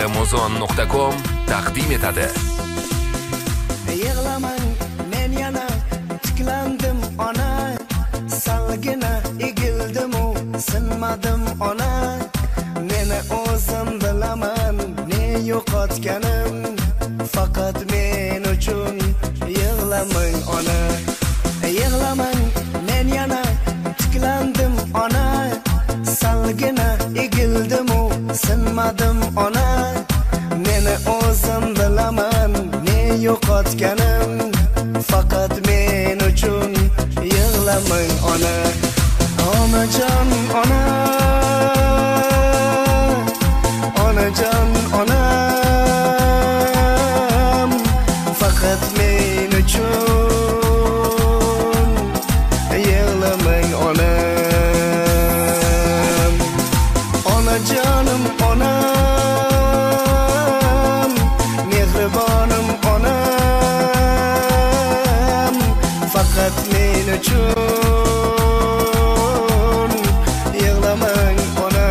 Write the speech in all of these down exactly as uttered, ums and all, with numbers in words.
amazon nuqta com taqdim etadi. Yig'lamang, men yana tiklandim ona, salgina egildim-u, sinmadim ona. Meni o'zim bilaman, ne yo'qotganim, faqat men uchun yig'lamang ona. Yig'lamang, men yana tiklandim ona, salgina egildim-u, sinmadim ona. Meni o'zim bilaman, ne yo'qotganim, faqat men uchun yig'lamang ona. Onajon ona, onajon onam, faqat men uchun yig'lamang ona. Onajonim onam, mehribonim onam, faqat men uchun yig'lamang ona.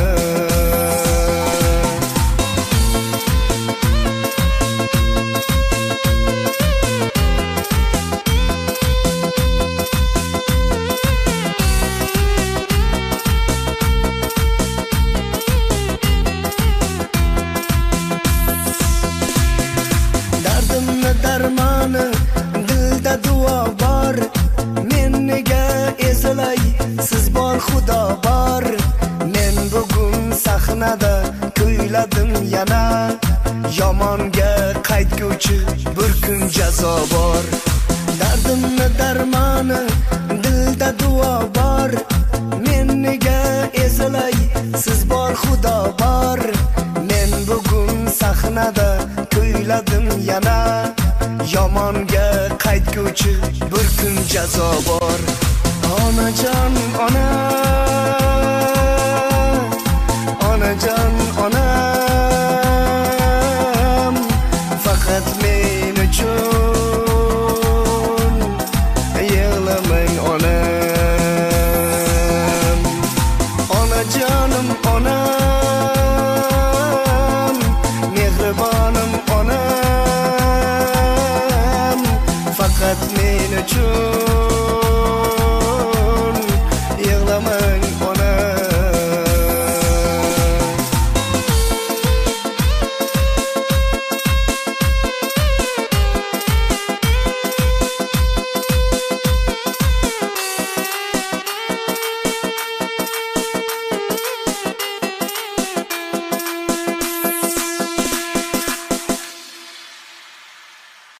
Dardimni darmoni, dilda duo bor. Men nega ezilay, siz bor, Xudo bor. Men bugun sahnada kuyladim yana, yomonga qaytguvchi bir kun jazo bor. Dardimni darmoni, dilda duo bor. Men nega ezilay, siz bor, Xudo bor. Men bugun sahnada kuyladim yana, yomonga qaytguvchi bir kun jazo bor. Onajon ona, onajon ona,